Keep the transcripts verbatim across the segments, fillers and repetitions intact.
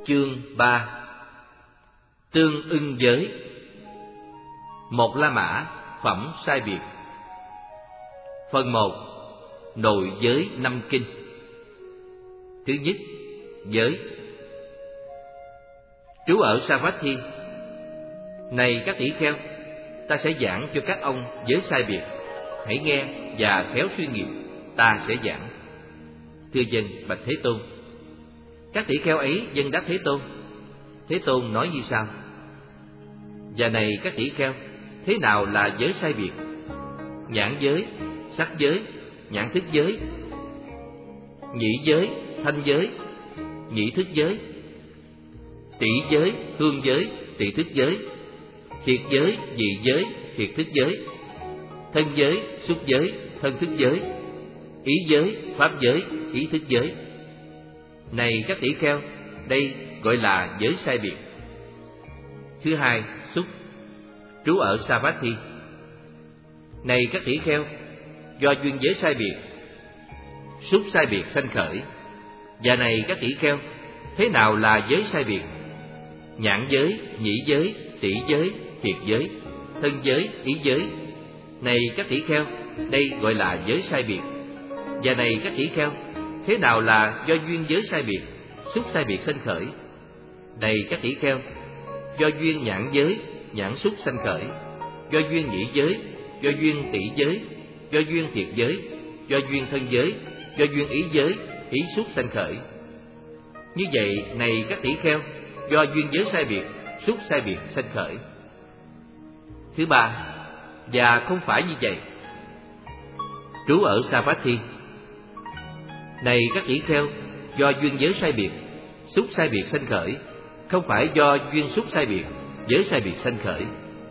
Chương ba. Tương ưng giới. Một La Mã, phẩm sai biệt. Phần một. Nội giới năm kinh. Thứ nhất, giới. Trú ở Savatthi. Này các tỷ kheo, ta sẽ giảng cho các ông giới sai biệt. Hãy nghe và khéo suy nghiệm, ta sẽ giảng. Thưa dân, bạch Thế Tôn. Các tỷ kheo ấy dân đáp Thế Tôn. Thế Tôn nói như sau: Và này các tỷ kheo, thế nào là giới sai biệt? Nhãn giới, sắc giới, nhãn thức giới, nhĩ giới, thanh giới, nhĩ thức giới, tỷ giới, hương giới, tỷ thức giới, thiệt giới, vị giới, thiệt thức giới, thân giới, xúc giới, thân thức giới, ý giới, pháp giới, ý thức giới. Này các tỷ kheo, đây gọi là giới sai biệt. Thứ hai, xúc. Trú ở Savatthi. Này các tỷ kheo, do duyên giới sai biệt, xúc sai biệt sanh khởi. Và này các tỷ kheo, thế nào là giới sai biệt? Nhãn giới, nhĩ giới, tỷ giới, thiệt giới, thân giới, ý giới. Này các tỷ kheo, đây gọi là giới sai biệt. Và này các tỷ kheo, thế nào là do duyên giới sai biệt, xúc sai biệt sanh khởi? Này các tỷ kheo, do duyên nhãn giới, nhãn xúc sanh khởi, do duyên nhĩ giới, do duyên tỷ giới, do duyên thiệt giới, do duyên thân giới, do duyên ý giới, ý xúc sanh khởi. Như vậy, này các tỷ kheo, do duyên giới sai biệt, xúc sai biệt sanh khởi. Thứ ba, và không phải như vậy. Trú ở Savatthi. Này các tỷ kheo, do duyên giới sai biệt, xúc sai biệt sanh khởi, không phải do duyên xúc sai biệt, giới sai biệt sanh khởi.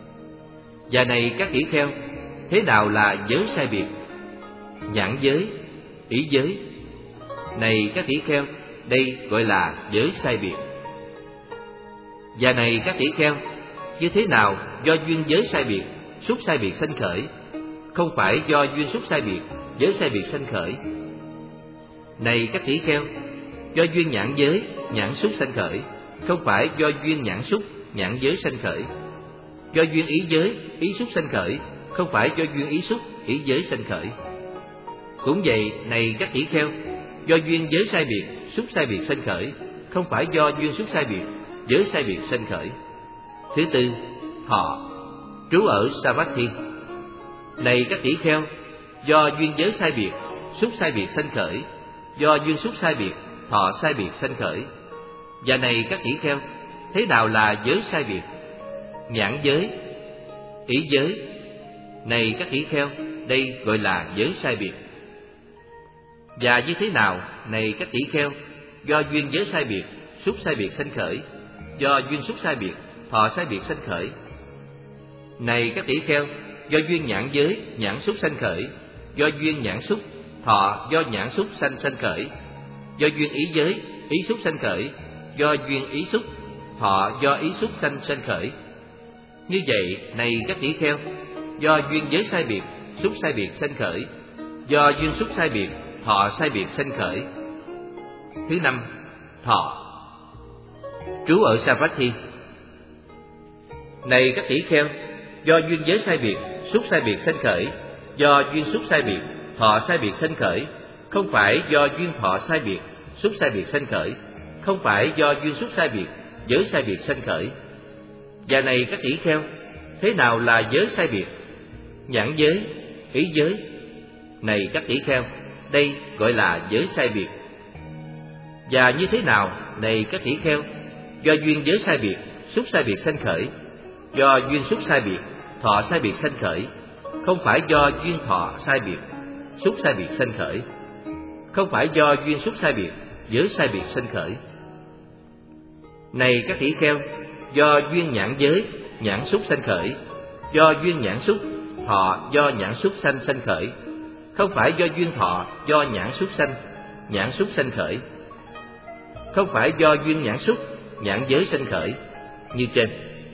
Và này các tỷ kheo, thế nào là giới sai biệt? Nhãn giới, ý giới. Này các tỷ kheo, đây gọi là giới sai biệt. Và này các tỷ kheo, như thế nào do duyên giới sai biệt, xúc sai biệt sanh khởi, không phải do duyên xúc sai biệt, giới sai biệt sanh khởi. Này các tỷ kheo, do duyên nhãn giới, nhãn xúc sanh khởi, không phải do duyên nhãn xúc, nhãn giới sanh khởi. Do duyên ý giới, ý xúc sanh khởi, không phải do duyên ý xúc, ý giới sanh khởi. Cũng vậy, này các tỷ kheo, do duyên giới sai biệt, xúc sai biệt sanh khởi, không phải do duyên xúc sai biệt, giới sai biệt sanh khởi. Thứ tư, thọ. Trú ở Savatthi. Này các tỷ kheo, do duyên giới sai biệt, xúc sai biệt sanh khởi, do duyên xúc sai biệt, thọ sai biệt sanh khởi. Và này các tỷ kheo, thế nào là giới sai biệt? Nhãn giới, ý giới. Này các tỷ kheo, đây gọi là giới sai biệt. Và như thế nào, này các tỷ kheo, do duyên giới sai biệt, xúc sai biệt sanh khởi, do duyên xúc sai biệt, thọ sai biệt sanh khởi. Này các tỷ kheo, do duyên nhãn giới, nhãn xúc sanh khởi, do duyên nhãn xúc, thọ do nhãn xúc sanh sanh khởi, do duyên ý giới, ý xúc sanh khởi, do duyên ý xúc, thọ do ý xúc sanh sanh khởi. Như vậy, này các tỷ kheo, do duyên giới sai biệt, xúc sai biệt sanh khởi, do duyên xúc sai biệt, thọ sai biệt sanh khởi. Thứ năm, thọ. Trú ở Savatthi. Này các tỷ kheo, do duyên giới sai biệt, xúc sai biệt sanh khởi, do duyên xúc sai biệt, thọ sai biệt sanh khởi, không phải do duyên thọ sai biệt, xúc sai biệt sanh khởi, không phải do duyên xúc sai biệt, giới sai biệt sanh khởi. Và này các tỷ kheo, thế nào là giới sai biệt? Nhãn giới, ý giới. Này các tỷ kheo, đây gọi là giới sai biệt. Và như thế nào, này các tỷ kheo, do duyên giới sai biệt, xúc sai biệt sanh khởi, do duyên xúc sai biệt, thọ sai biệt sanh khởi, không phải do duyên thọ sai biệt, xúc sai biệt sanh khởi, không phải do duyên xúc sai biệt, giới sai biệt sanh khởi. Này các tỷ kheo, do duyên nhãn giới, nhãn xúc sanh khởi, do duyên nhãn xúc, thọ do nhãn xúc sanh sanh khởi, không phải do duyên thọ do nhãn xúc sanh, nhãn xúc sanh khởi, không phải do duyên nhãn xúc, nhãn giới sanh khởi, như trên.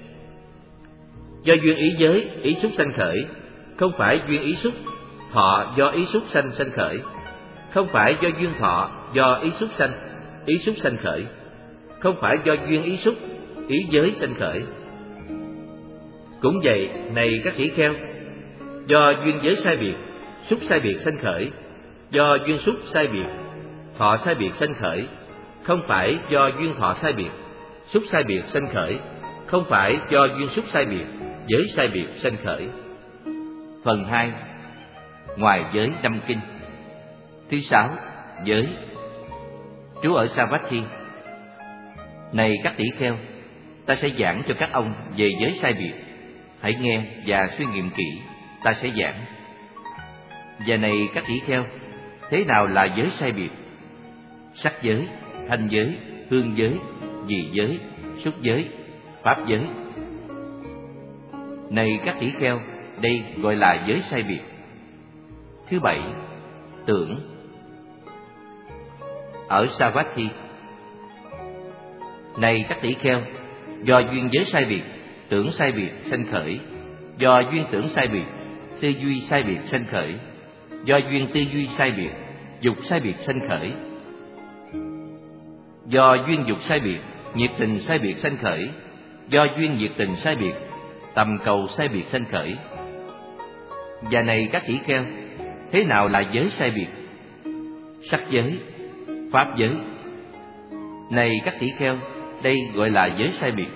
Do duyên ý giới, ý xúc sanh khởi, không phải duyên ý xúc, thọ do ý xúc sanh sanh khởi, không phải do duyên thọ do ý xúc sanh, ý xúc sanh khởi, không phải do duyên ý xúc, ý giới sanh khởi. Cũng vậy, này các tỷ kheo, do duyên giới sai biệt, xúc sai biệt sanh khởi, do duyên xúc sai biệt, thọ sai biệt sanh khởi, không phải do duyên thọ sai biệt, xúc sai biệt sanh khởi, không phải do duyên xúc sai biệt, giới sai biệt sanh khởi. Phần hai. Ngoài giới năm kinh. Thứ sáu. Giới. Trú ở Savatthi. Này các tỷ kheo, ta sẽ giảng cho các ông về giới sai biệt. Hãy nghe và suy nghiệm kỹ, ta sẽ giảng. Và này các tỷ kheo, thế nào là giới sai biệt? Sắc giới, thanh giới, hương giới, vị giới, xúc giới, pháp giới. Này các tỷ kheo, đây gọi là giới sai biệt. Thứ bảy. Tưởng. Ở Savatthi. Này các tỷ kheo, do duyên giới sai biệt, tưởng sai biệt sanh khởi, do duyên tưởng sai biệt, tư duy sai biệt sanh khởi, do duyên tư duy sai biệt, dục sai biệt sanh khởi, do duyên dục sai biệt, nhiệt tình sai biệt sanh khởi, do duyên nhiệt tình sai biệt, tầm cầu sai biệt sanh khởi. Và này các tỷ kheo, thế nào là giới sai biệt? Sắc giới, pháp giới. Này các tỷ kheo, đây gọi là giới sai biệt.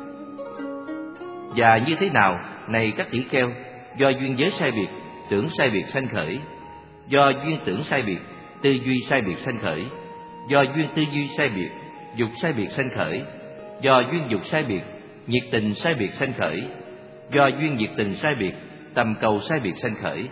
Và như thế nào, này các tỷ kheo, do duyên giới sai biệt, tưởng sai biệt sanh khởi, do duyên tưởng sai biệt, tư duy sai biệt sanh khởi, do duyên tư duy sai biệt, dục sai biệt sanh khởi, do duyên dục sai biệt, nhiệt tình sai biệt sanh khởi, do duyên nhiệt tình sai biệt, tầm cầu sai biệt sanh khởi.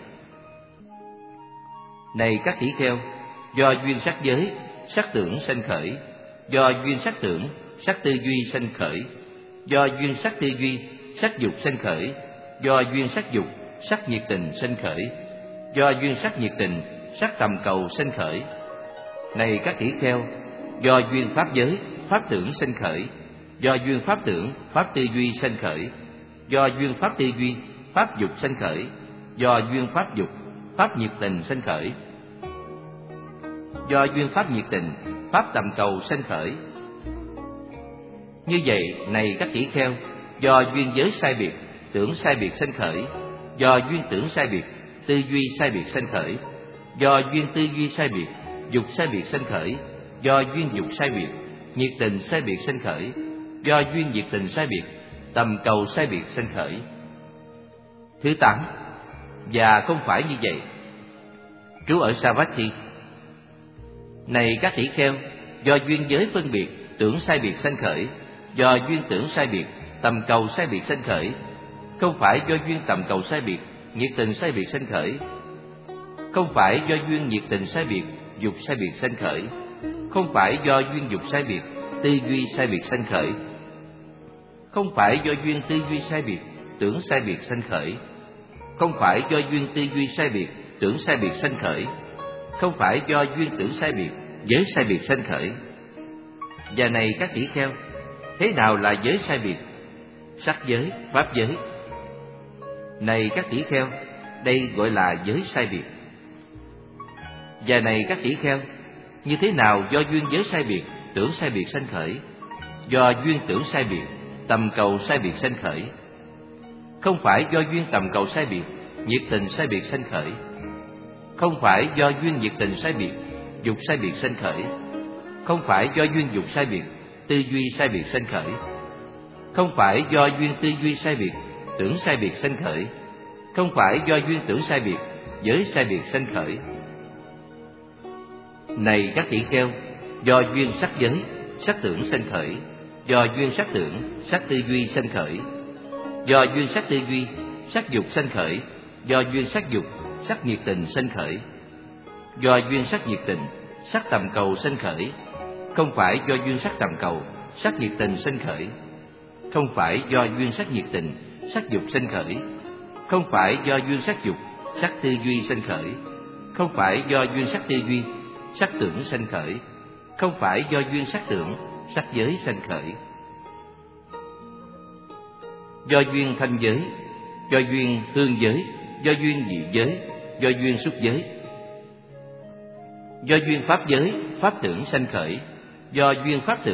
Này các tỷ kheo, do duyên sắc giới, sắc tưởng sanh khởi, do duyên sắc tưởng, sắc tư duy sanh khởi, do duyên sắc tư duy, sắc dục sanh khởi, do duyên sắc dục, sắc nhiệt tình sanh khởi, do duyên sắc nhiệt tình, sắc tầm cầu sanh khởi. Này các tỷ kheo, do duyên pháp giới, pháp tưởng sanh khởi, do duyên pháp tưởng, pháp tư duy sanh khởi, do duyên pháp tư duy, pháp dục sanh khởi, do duyên pháp dục, pháp nhiệt tình sanh khởi, do duyên pháp nhiệt tình, pháp tầm cầu sanh khởi. Như vậy, này các tỷ kheo, do duyên giới sai biệt, tưởng sai biệt sanh khởi, do duyên tưởng sai biệt, tư duy sai biệt sanh khởi, do duyên tư duy sai biệt, dục sai biệt sanh khởi, do duyên dục sai biệt, nhiệt tình sai biệt sanh khởi, do duyên nhiệt tình sai biệt, tầm cầu sai biệt sanh khởi. Thứ tám. Và không phải như vậy. Trú ở Savatthi. Này các tỷ kheo, do duyên giới phân biệt, tưởng sai biệt sanh khởi, do duyên tưởng sai biệt, tầm cầu sai biệt sanh khởi, không phải do duyên tầm cầu sai biệt, nhiệt tình sai biệt sanh khởi, không phải do duyên nhiệt tình sai biệt, dục sai biệt sanh khởi, không phải do duyên dục sai biệt, tư duy sai biệt sanh khởi, không phải do duyên tư duy sai biệt, tưởng sai biệt sanh khởi, không phải do duyên tư duy sai biệt, tưởng sai biệt sanh khởi, không phải do duyên tưởng sai biệt, giới sai biệt sanh khởi. Và này các tỷ kheo, thế nào là giới sai biệt? Sắc giới, pháp giới. Này các tỷ kheo, đây gọi là giới sai biệt. Và này các tỷ kheo, như thế nào do duyên giới sai biệt, tưởng sai biệt sanh khởi, do duyên tưởng sai biệt, tầm cầu sai biệt sanh khởi, không phải do duyên tầm cầu sai biệt, nhiệt tình sai biệt sanh khởi, không phải do duyên nhiệt tình sai biệt, dục sai biệt sanh khởi, không phải do duyên dục sai biệt, tư duy sai biệt sanh khởi, không phải do duyên tư duy sai biệt, tưởng sai biệt sanh khởi, không phải do duyên tưởng sai biệt, giới sai biệt sanh khởi. Này các tỷ kheo, do duyên sắc giới, sắc tưởng sanh khởi, do duyên sắc tưởng, sắc tư duy sanh khởi, do duyên sắc tư duy, sắc dục sanh khởi, do duyên sắc dục, sắc nhiệt tình sanh khởi, do duyên sắc nhiệt tình, sắc tầm cầu sanh khởi, không phải do duyên sắc tầm cầu, sắc nhiệt tình sanh khởi, không phải do duyên sắc nhiệt tình, sắc dục sanh khởi, không phải do duyên sắc dục, sắc tư duy sanh khởi, không phải do duyên sắc tư duy, sắc tưởng sanh khởi, không phải do duyên sắc tưởng, sắc giới sanh khởi. Do duyên thanh giới, do duyên hương giới, do duyên vị giới, do duyên xúc giới, do duyên pháp giới, pháp tưởng sanh khởi, do duyên pháp tưởng,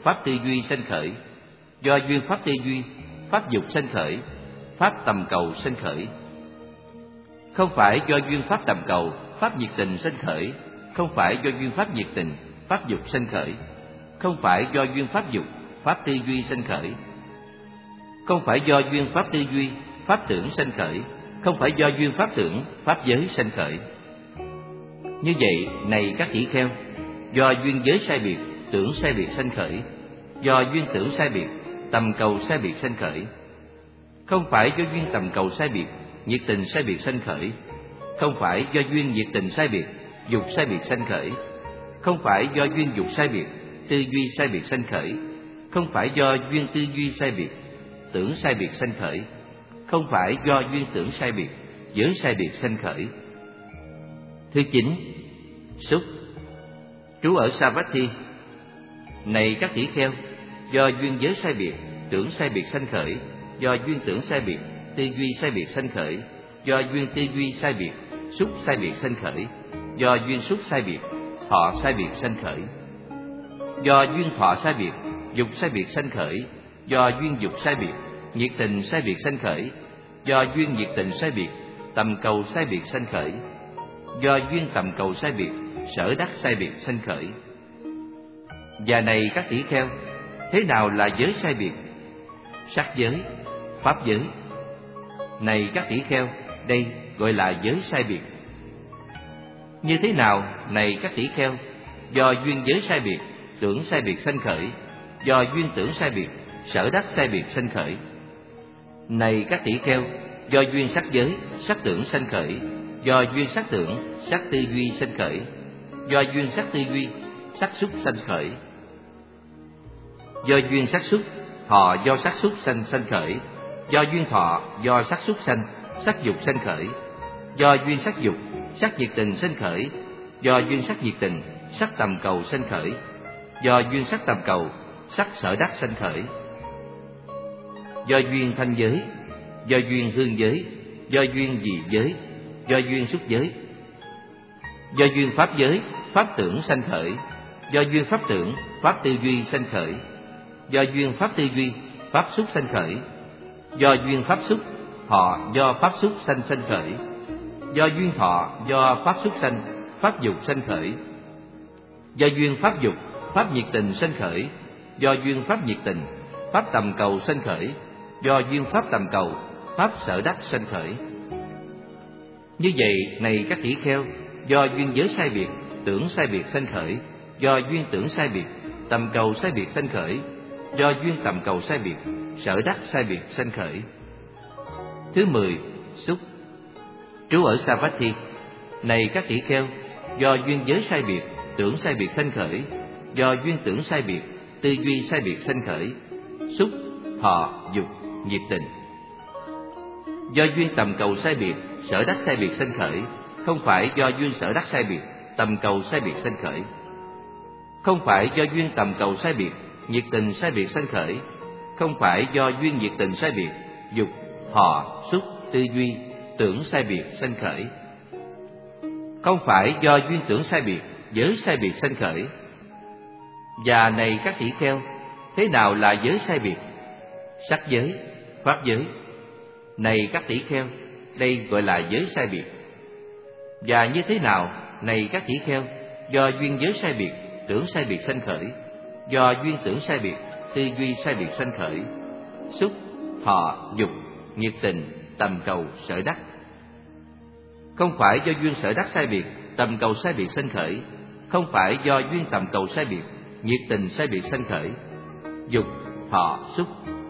pháp tư duy sanh khởi, do duyên pháp tư duy, pháp dục sanh khởi, pháp tầm cầu sanh khởi. Không phải do duyên pháp tầm cầu, pháp nhiệt tình sanh khởi, không phải do duyên pháp nhiệt tình, pháp dục sanh khởi, không phải do duyên pháp dục, pháp tư duy sanh khởi, không phải do duyên pháp tư duy, pháp tưởng sanh khởi, không phải do duyên pháp tưởng, pháp giới sanh khởi. Như vậy, này các tỷ kheo, do duyên giới sai biệt, tưởng sai biệt sanh khởi, do duyên tưởng sai biệt, tầm cầu sai biệt sanh khởi. Không phải do duyên tầm cầu sai biệt, nhiệt tình sai biệt sanh khởi, không phải do duyên nhiệt tình sai biệt, dục sai biệt sanh khởi, không phải do duyên dục sai biệt, tư duy sai biệt sanh khởi, không phải do duyên tư duy sai biệt, tưởng sai biệt sanh khởi, không phải do duyên tưởng sai biệt, giới sai biệt sanh khởi. Thứ chín, xúc. Trú ở Savatthi. Này các tỷ kheo, do duyên giới sai biệt, tưởng sai biệt sanh khởi, do duyên tưởng sai biệt, tư duy sai biệt sanh khởi, do duyên tư duy sai biệt, xúc sai biệt sanh khởi, do duyên xúc sai biệt, thọ sai biệt sanh khởi, do duyên thọ sai biệt, dục sai biệt sanh khởi, do duyên dục sai biệt, nhiệt tình sai biệt sanh khởi, do duyên nhiệt tình sai biệt, tầm cầu sai biệt sanh khởi, do duyên tầm cầu sai biệt, sở đắc sai biệt sanh khởi. Và này các tỷ kheo, thế nào là giới sai biệt? Sắc giới, pháp giới. Này các tỷ kheo, đây gọi là giới sai biệt. Như thế nào, này các tỷ kheo, do duyên giới sai biệt, tưởng sai biệt sanh khởi, do duyên tưởng sai biệt, sở đắc sai biệt sanh khởi. Này các tỷ kheo, do duyên sắc giới, sắc tưởng sanh khởi, do duyên sắc tưởng, sắc tư duy sanh khởi, do duyên sắc tư duy, sắc xúc sanh khởi, do duyên sắc xúc, thọ do sắc xúc sanh sanh khởi, do duyên thọ do sắc xúc sanh, sắc dục sanh khởi, do duyên sắc dục, sắc nhiệt tình sanh khởi, do duyên sắc nhiệt tình, sắc tầm cầu sanh khởi, do duyên sắc tầm cầu, sắc sở đắc sanh khởi, do duyên thanh giới, do duyên hương giới, do duyên dị giới, do duyên xúc giới, do duyên pháp giới, pháp tưởng sanh khởi, do duyên pháp tưởng, pháp tư duy sanh khởi, do duyên pháp tư duy, pháp xúc sanh khởi, do duyên pháp xúc, thọ do pháp xúc sanh sanh khởi, do duyên thọ do pháp xúc sanh, pháp dục sanh khởi, do duyên pháp dục, pháp nhiệt tình sanh khởi, do duyên pháp nhiệt tình, pháp tầm cầu sanh khởi, do duyên pháp tầm cầu, pháp sở đắc sanh khởi. Như vậy, này các tỷ kheo, do duyên giới sai biệt, tưởng sai biệt sanh khởi, do duyên tưởng sai biệt, tầm cầu sai biệt sanh khởi, do duyên tầm cầu sai biệt, sở đắc sai biệt sanh khởi. Thứ mười, xúc. Trú ở Savatthi. Này các tỷ kheo, do duyên giới sai biệt, tưởng sai biệt sanh khởi, do duyên tưởng sai biệt, tư duy sai biệt sanh khởi, xúc, thọ, dục, nhiệt tình. Do duyên tầm cầu sai biệt, sở đắc sai biệt sanh khởi, không phải do duyên sở đắc sai biệt, tầm cầu sai biệt sanh khởi. Không phải do duyên tầm cầu sai biệt, nhiệt tình sai biệt sanh khởi, không phải do duyên nhiệt tình sai biệt, dục, thọ, xúc, tư duy, tưởng sai biệt sanh khởi. Không phải do duyên tưởng sai biệt, giới sai biệt sanh khởi. Và này các tỷ kheo, thế nào là giới sai biệt? Sắc giới, pháp giới. Này các tỷ kheo, đây gọi là giới sai biệt. Và như thế nào, này các tỷ kheo, do duyên giới sai biệt, tưởng sai biệt sanh khởi, do duyên tưởng sai biệt, tư duy sai biệt sanh khởi, xúc, thọ, dục, nhiệt tình, tầm cầu, sở đắc. Không phải do duyên sở đắc sai biệt, tầm cầu sai biệt sanh khởi, không phải do duyên tầm cầu sai biệt, nhiệt tình sai biệt sanh khởi, dục, thọ, xúc.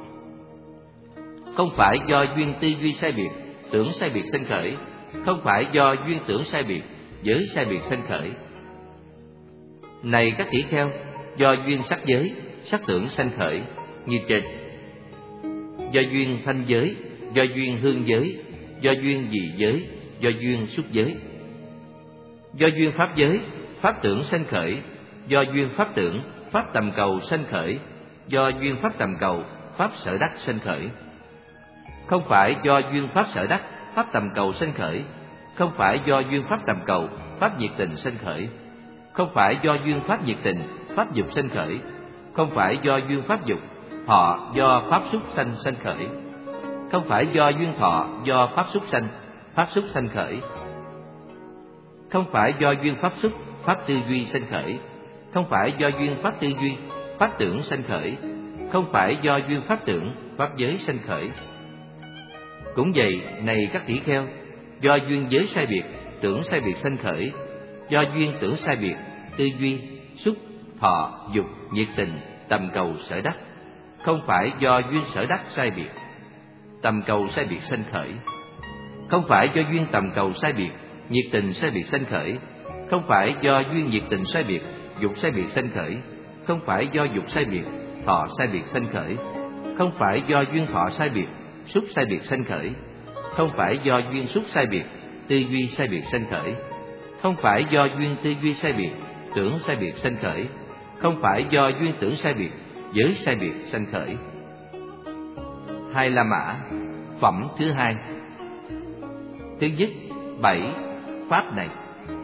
Không phải do duyên tư duy sai biệt, tưởng sai biệt sanh khởi, không phải do duyên tưởng sai biệt, giới sai biệt sanh khởi. Này các tỷ kheo, do duyên sắc giới, sắc tưởng sanh khởi, như trên. Do duyên thanh giới, do duyên hương giới, do duyên dị giới, do duyên xúc giới. Do duyên pháp giới, pháp tưởng sanh khởi, do duyên pháp tưởng, pháp tầm cầu sanh khởi, do duyên pháp tầm cầu, pháp sở đắc sanh khởi. Không phải do duyên pháp sở đắc, pháp tầm cầu sanh khởi, không phải do duyên pháp tầm cầu, pháp nhiệt tình sanh khởi, không phải do duyên pháp nhiệt tình, pháp dục sanh khởi, không phải do duyên pháp dục, thọ do pháp xúc sanh sanh khởi. Không phải do duyên thọ do pháp xúc sanh, pháp xúc sanh khởi. Không phải do duyên pháp xúc, pháp tư duy sanh khởi. Không phải do duyên pháp tư duy, pháp tưởng sanh khởi. Không phải do duyên pháp tưởng, pháp giới sanh khởi. Cũng vậy, này các tỷ kheo, do duyên giới sai biệt, tưởng sai biệt sanh khởi. Do duyên tưởng sai biệt, tư duy, xúc, thọ, dục, nhiệt tình, tầm cầu sở đắc. Không phải do duyên sở đắc sai biệt, tầm cầu sai biệt sanh khởi. Không phải do duyên tầm cầu sai biệt, nhiệt tình sai biệt sanh khởi. Không phải do duyên nhiệt tình sai biệt, dục sai biệt sanh khởi. Không phải do dục sai biệt, thọ sai biệt sanh khởi. Không phải do duyên thọ sai biệt, xúc sai biệt sanh khởi. Không phải do duyên xúc sai biệt, tư duy sai biệt sanh khởi. Không phải do duyên tư duy sai biệt, tưởng sai biệt sanh khởi. Không phải do duyên tưởng sai biệt, giới sai biệt sanh khởi. Hai La Mã, phẩm thứ hai. Thứ nhất, bảy pháp này.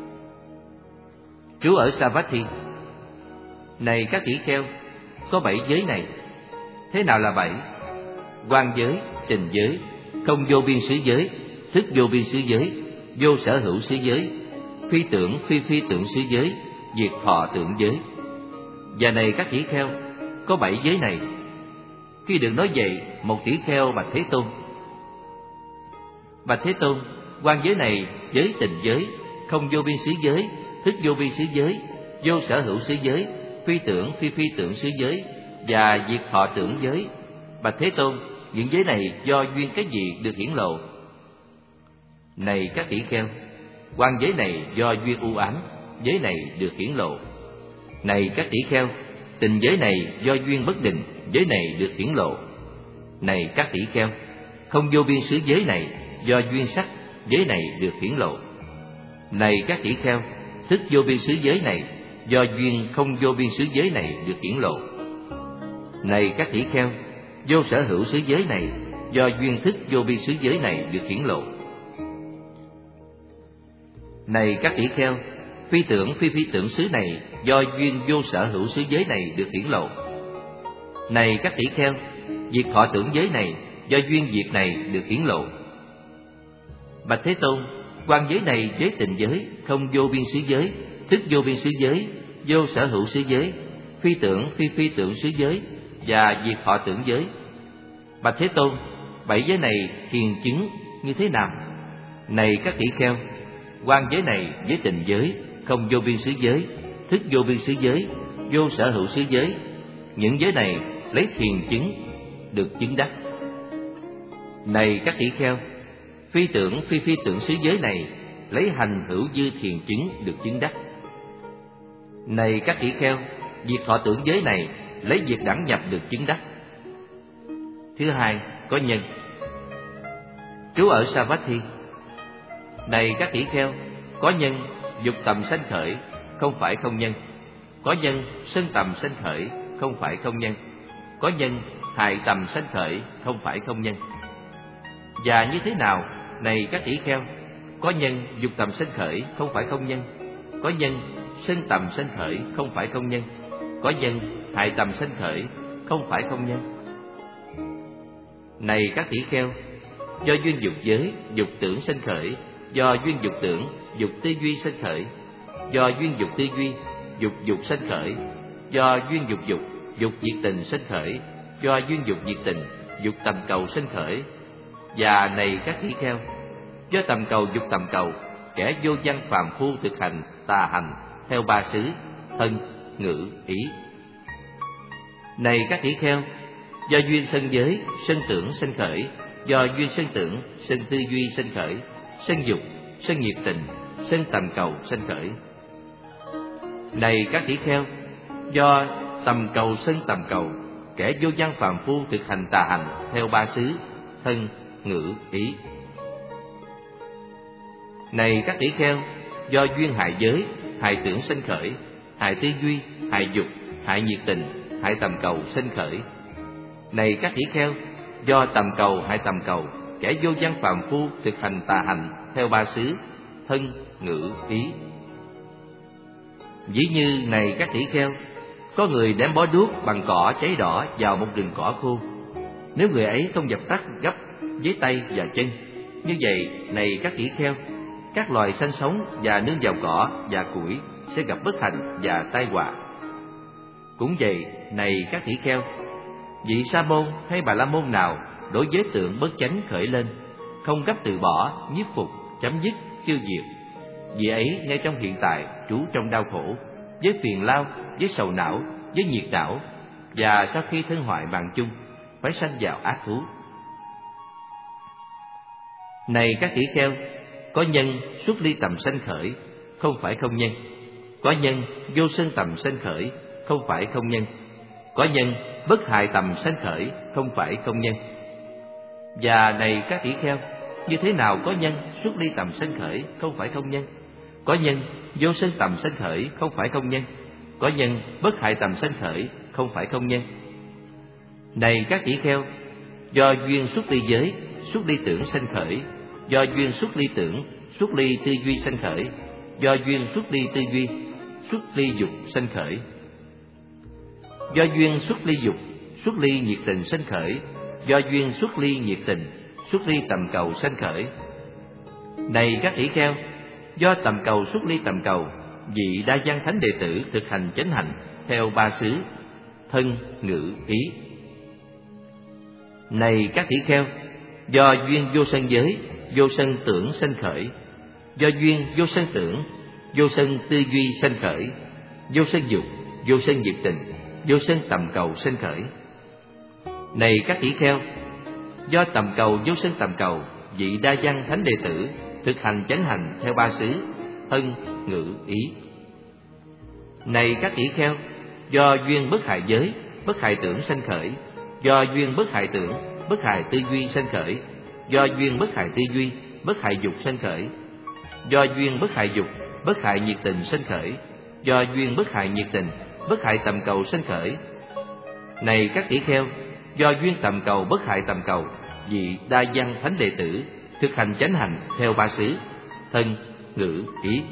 Trú ở Savatthi. Này các tỷ kheo, có bảy giới này. Thế nào là bảy? Quan giới, tình giới, không vô biên xứ giới, thức vô biên xứ giới, vô sở hữu xứ giới, phi tưởng phi phi tưởng xứ giới, diệt thọ tưởng giới. Và này các tỷ kheo, có bảy giới này. Khi được nói vậy, một tỷ kheo bạch Thế Tôn: Bạch Thế Tôn, quan giới này, giới tình giới, không vô biên xứ giới, thức vô biên xứ giới, vô sở hữu xứ giới, phi tưởng phi phi tưởng xứ giới và diệt thọ tưởng giới. Bạch Thế Tôn, những giới này do duyên cái gì được hiển lộ? Này các tỷ kheo, quan giới này do duyên u ám, giới này được hiển lộ. Này các tỷ kheo, tình giới này do duyên bất định, giới này được hiển lộ. Này các tỷ kheo, không vô biên xứ giới này do duyên sắc, giới này được hiển lộ. Này các tỷ kheo, thức vô biên xứ giới này do duyên không vô biên xứ giới này được hiển lộ. Này các tỷ kheo, vô sở hữu xứ giới này do duyên thức vô biên xứ giới này được hiển lộ. Này các tỷ kheo, phi tưởng phi phi tưởng xứ này do duyên vô sở hữu xứ giới này được hiển lộ. Này các tỷ kheo, diệt thọ tưởng giới này do duyên diệt này được hiển lộ. Bạch Thế Tôn, quan giới này giới tình giới, không vô biên xứ giới, thức vô biên xứ giới, vô sở hữu xứ giới, phi tưởng phi phi tưởng xứ giới và diệt thọ tưởng giới. Bạch Thế Tôn, bảy giới này thiền chứng như thế nào? Này các tỷ kheo, quan giới này giới tình giới, không vô biên xứ giới, thức vô biên xứ giới, vô sở hữu xứ giới. Những giới này lấy thiền chứng được chứng đắc. Này các tỷ kheo, phi tưởng phi phi tưởng xứ giới này lấy hành hữu dư thiền chứng được chứng đắc. Này các tỷ kheo, diệt thọ tưởng giới này lấy diệt đẳng nhập được chứng đắc. Thứ hai, có nhân. Trú ở Savatthi. Này các tỷ kheo, có nhân dục tầm sanh khởi, không phải không nhân. Có nhân sân tầm sanh khởi, không phải không nhân. Có nhân hại tầm sanh khởi, không phải không nhân. Và như thế nào? Này các tỷ kheo, có nhân dục tầm sanh khởi, không phải không nhân. Có nhân sân tầm sanh khởi, không phải không nhân. Có nhân hại tầm sanh khởi, không phải không nhân. Này các tỷ kheo, do duyên dục giới, dục tưởng sanh khởi, do duyên dục tưởng, dục tư duy sanh khởi, do duyên dục tư duy, dục dục sanh khởi, do duyên dục dục, dục diệt tình sanh khởi, do duyên dục diệt tình, dục tầm cầu sanh khởi. Và này các tỷ kheo, do tầm cầu dục tầm cầu, kẻ vô văn phàm phu thực hành tà hành theo ba xứ: thân, ngữ, ý. Này các tỷ kheo, do duyên sân giới, sân tưởng sanh khởi, do duyên sân tưởng, sân tư duy sanh khởi, sân dục, sân nhiệt tình, sân tầm cầu sanh khởi. Này các tỷ kheo, do tầm cầu sân tầm cầu, kẻ vô văn phàm phu thực hành tà hành theo ba xứ: thân, ngữ, ý. Này các tỷ kheo, do duyên hại giới, hại tưởng sanh khởi, hại tư duy, hại dục, hại nhiệt tình, hại tầm cầu sanh khởi. Này các tỷ kheo, do tầm cầu hại tầm cầu, kẻ vô văn phàm phu thực hành tà hành theo ba xứ: thân, ngữ, ý. Ví như này các tỷ kheo, Có người ném bó đuốc bằng cỏ cháy đỏ vào một rừng cỏ khô. Nếu người ấy không dập tắt gấp với tay và chân, như vậy này các tỷ kheo, các loài sanh sống và nương vào cỏ và củi sẽ gặp bất hạnh và tai họa. Cũng vậy này các tỷ kheo, vị sa môn hay bà la môn nào đối với tượng bất chánh khởi lên, không gấp từ bỏ, nhiếp phục, chấm dứt, tiêu diệt, vị ấy ngay trong hiện tại trú trong đau khổ, với phiền lao, với sầu não, với nhiệt não, và sau khi thân hoại mạng chung phải sanh vào ác thú. Này các tỷ kheo, có nhân xuất ly tầm sanh khởi, không phải không nhân. Có nhân vô sân tầm sanh khởi, không phải không nhân. Có nhân bất hại tầm sanh khởi, không phải không nhân. Và này các tỷ kheo, như thế nào có nhân xuất ly tầm sanh khởi, không phải không nhân? Có nhân vô sân tầm sanh khởi, không phải không nhân. Có nhân bất hại tầm sanh khởi, không phải không nhân. Này các tỷ kheo, do duyên xuất ly giới, xuất ly tưởng sanh khởi, do duyên xuất ly tưởng, xuất ly tư duy sanh khởi, do duyên xuất ly tư duy, xuất ly dục sanh khởi. Do duyên xuất ly dục, xuất ly nhiệt tình sanh khởi, do duyên xuất ly nhiệt tình, xuất ly tầm cầu sanh khởi. Này các tỷ kheo, do tầm cầu xuất ly tầm cầu, vị đa văn thánh đệ tử thực hành chánh hạnh theo ba xứ: thân, ngữ, ý. Này các tỷ kheo, do duyên vô sân giới, vô sân tưởng sanh khởi, do duyên vô sân tưởng, vô sân tư duy sanh khởi, vô sân dục, vô sân nhiệt tình, vô sân tầm cầu sanh khởi. Này các tỷ kheo, do tầm cầu vô sân tầm cầu, vị đa văn thánh đệ tử thực hành chánh hành theo ba xứ: thân, ngữ, ý. Này các tỷ kheo, do duyên bất hại giới, bất hại tưởng sanh khởi, do duyên bất hại tưởng, bất hại tư duy sanh khởi, do duyên bất hại tư duy, bất hại dục sanh khởi, do duyên bất hại dục, bất hại nhiệt tình sanh khởi, do duyên bất hại nhiệt tình, bất hại tầm cầu sanh khởi. Này các tỷ kheo, do duyên tầm cầu bất hại tầm cầu, vị đa văn thánh đệ tử thực hành chánh hành theo ba xứ: thân, ngữ, ý.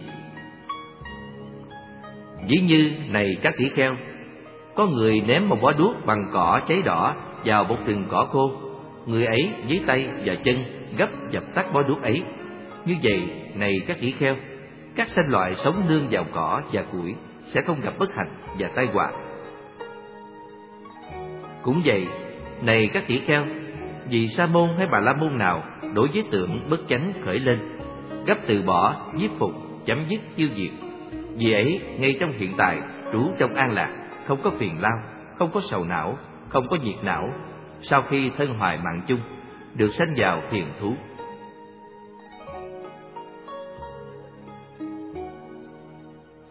Ví như này các tỷ kheo, có người ném một bó đuốc bằng cỏ cháy đỏ vào một rừng cỏ khô, người ấy với tay và chân gấp dập tắt bó đuốc ấy. Như vậy này các tỷ kheo, các sanh loại sống nương vào cỏ và củi sẽ không gặp bất hạnh và tai họa. Cũng vậy này các tỷ kheo, vị sa môn hay bà la môn nào đối với tượng bất chánh khởi lên, gấp từ bỏ, nhiếp phục, chấm dứt, tiêu diệt, vì ấy ngay trong hiện tại trú trong an lạc, không có phiền lao, không có sầu não, không có nhiệt não, sau khi thân hoại mạng chung được sanh vào thiền thú.